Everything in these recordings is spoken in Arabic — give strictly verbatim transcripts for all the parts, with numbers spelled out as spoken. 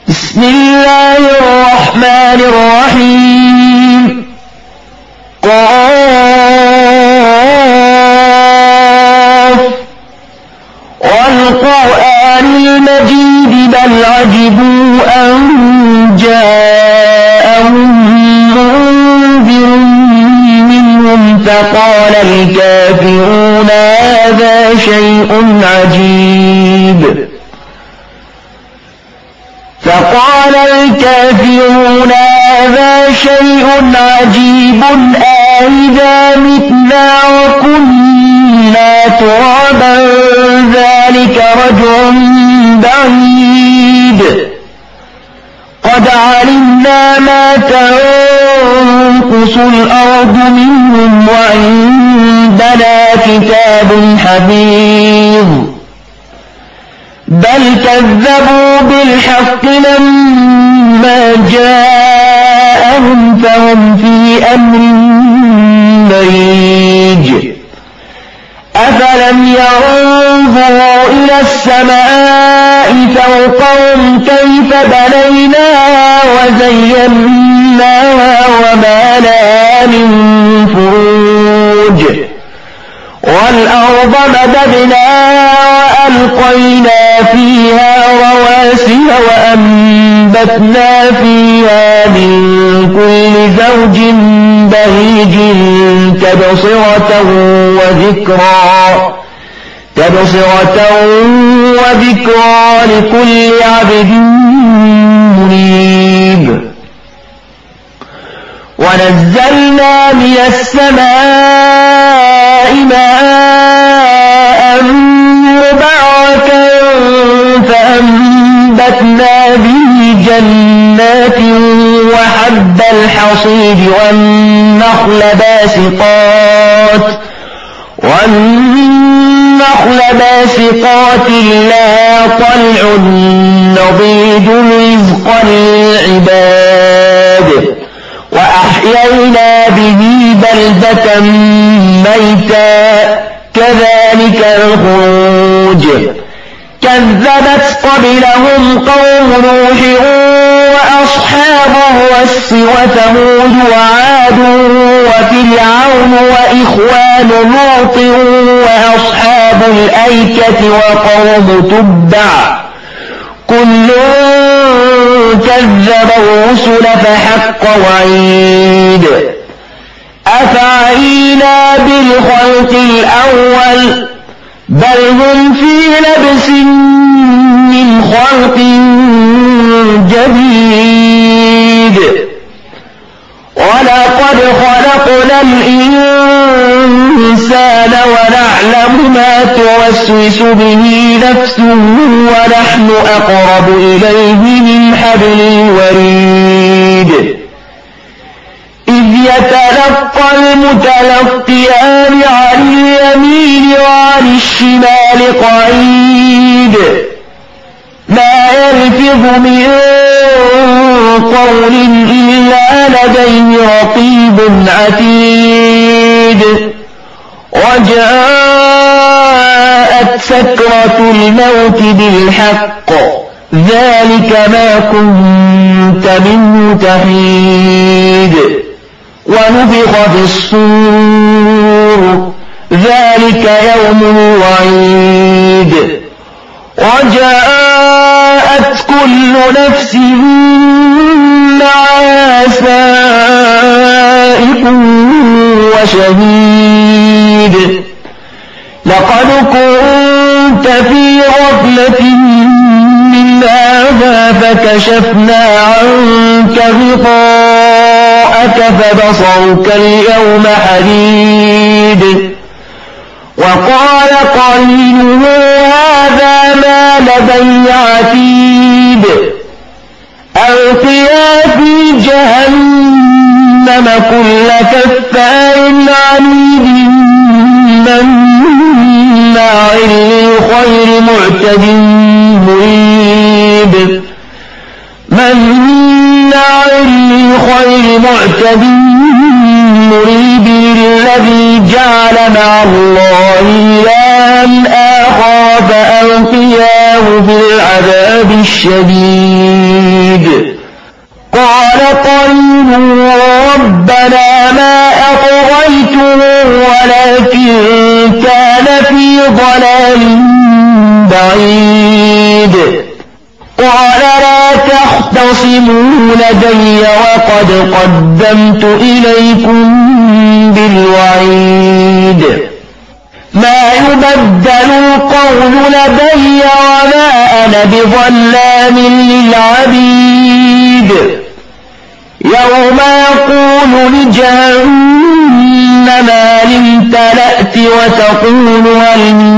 بسم الله الرحمن الرحيم قاف والقرآن المجيد بل عجبوا أن جاءهم منذر منهم فقال الكافرون هذا شيء عجيب فقال الكافرون هذا شيء عجيب أإذا متنا وكنا ترابا ذلك رجع بعيد قد علمنا ما تنقص الأرض منهم وعندنا كتاب حفيظ بل كذبوا بالحق لما جاءهم فهم في أمر مريج أفلم ينظروا إلى السماء فوقهم كيف بنيناها وزيناها وما لها من فروج والأرض مددناها وألقينا فيها رواسي وأنبتنا فيها من كل زوج بهيج تبصرة وذكرى تبصرة وذكرى لكل عبد منيب ونزلنا من السماء ماء مباركا فأنبتنا به جنات وحب الحصيد والنخل باسقات والنخل باسقات لها طلع نضيد رزقا للعباد وأحيينا به بلدة ميتا كذلك الخروج كذبت قبلهم قوم نوح وأصحاب الرس وثمود وعاد وفرعون وإخوان لوط وأصحاب الأيكة وقوم تبع كل كذب الرسل فحق وعيد أفعينا بالخلق الأول بل هم في لبس من خلق جديد ولقد خلقنا الإنسان ونعلم ما توسوس به نفسه ونحن أقرب إليه من حبل الوريد إذ يتلقى المتلقيان عن اليمين وعن الشمال قعيد ما يلفظ من قول إلا لديه رقيب عتيد وجاءت سكرة الموت بالحق ذلك ما كنت منه تحيد ونفخ في الصور ذلك يوم الوعيد وجاءت كل نفس معها سائق وشهيد لقد كنت في غفلة من هذا فكشفنا عنك غطاءك فبصرك اليوم حديد وقال قرينه هذا ما لدي عتيد ألقيا في جهنم كل كفار عنيد مناع للخير معتد مريب مناع للخير معتد مريب الذي جعل مع الله إلها آخر فألقياه في العذاب الشديد بعيد قال قرينه ربنا ما أطغيته ولكن كان في ضلال بعيد قال لا تختصموا لدي وقد قدمت إليكم بالوعيد ما يبدل القول لدي وما أنا بظلام للعبيد يوم يقول لجهنم هل امتلأت وتقول هل من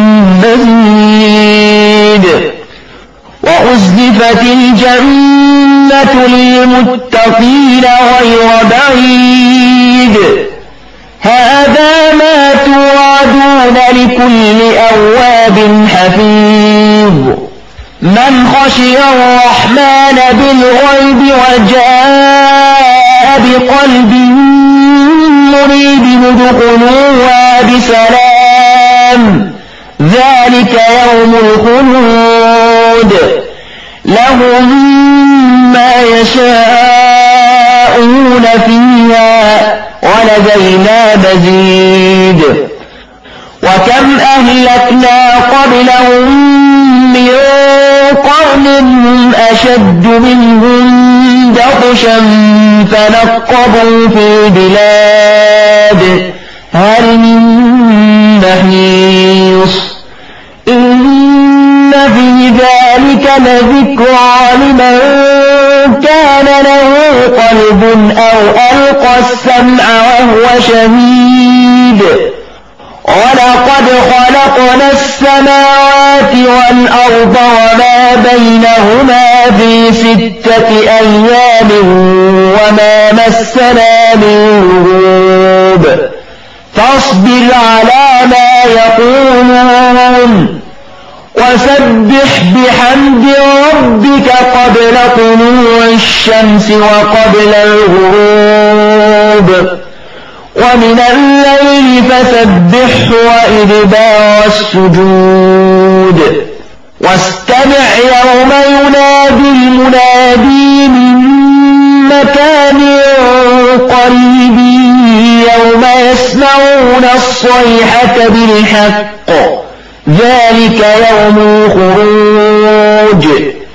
مزيد وأزلفت الجنة للمتقين غير بعيد هذا ما توعدون لكل أواب حفيظ من خشي الرحمن بالغيب وجاء بقلب منيب ادخلوها بسلام ذلك يوم الخلود لهم ما يشاءون فيها ولدينا مزيد وكم أهلكنا قبلهم من قرن أشد منهم بطشا فنقبوا في البلاد هل من محيص إن في ذلك لذكرى لمن كان له قلب أو ألقى السمع وهو شهيد ولقد خلقنا السماوات والأرض وما بينهما في ستة أيام وما مسنا من لغوب فاصبر على ما يقولون وسبح بحمد ربك قبل طلوع الشمس وقبل الغروب ومن الليل فسبحه وإدبار السجود واستمع يوم ينادي المنادي من مكان قريب يوم يسمعون الصيحة بالحق ذلك يوم الخروج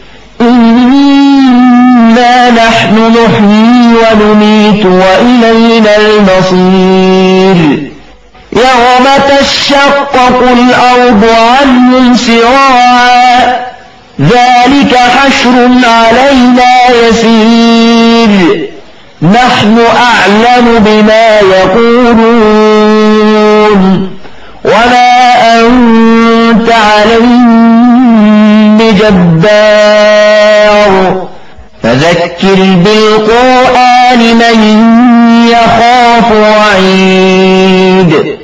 إنا نحن نحيي ونميت وإلينا المصير يوم تشقق الأرض عنهم سراعا ذلك حشر علينا يسير نحن أعلم بما يقولون وما أنت عليهم بجبار فذكر بالقرآن من يخاف وعيد